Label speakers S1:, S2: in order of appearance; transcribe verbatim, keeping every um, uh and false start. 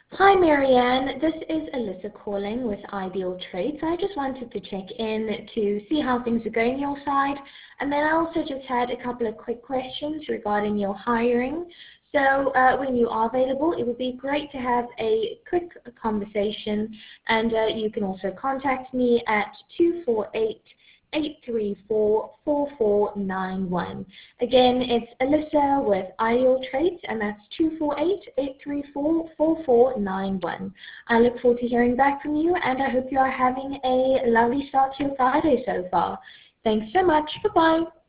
S1: Hi, Marianne. This is Alyssa calling with Ideal Traits. I just wanted to check in to see how things are going your side. And then I also just had a couple of quick questions regarding your hiring. So uh, when you are available, it would be great to have a quick conversation. And uh, you can also contact me at two four eight, eight three four, four four nine one. Again, it's Alyssa with Ideal Traits, and that's two four eight, eight three four, four four nine one. I look forward to hearing back from you, and I hope you are having a lovely start to your Friday so far. Thanks so much. Bye-bye.